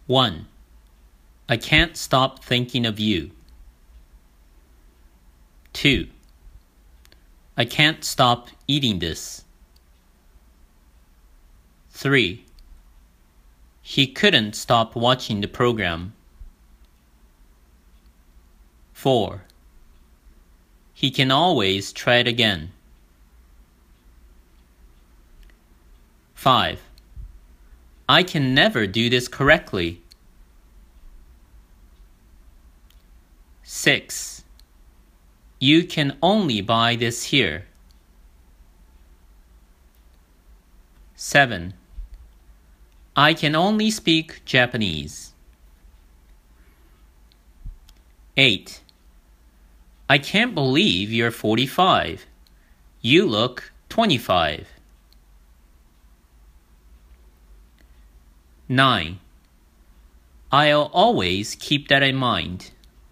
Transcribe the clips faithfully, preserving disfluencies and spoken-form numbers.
one. I can't stop thinking of you. two. I can't stop eating this. three. He couldn't stop watching the program. four. He can always try it again. five. I can never do this correctly. six. You can only buy this here. seven. I can only speak Japanese. eight. I can't believe you're forty-five. You look twenty-five. nine. I'll always keep that in mind.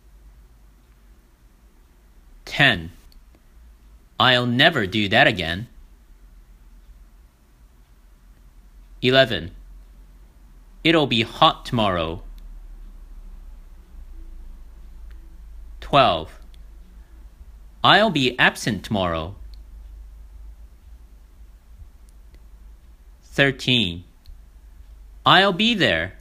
ten. I'll never do that again. eleven. It'll be hot tomorrow. twelve. I'll be absent tomorrow. thirteen. I'll be there.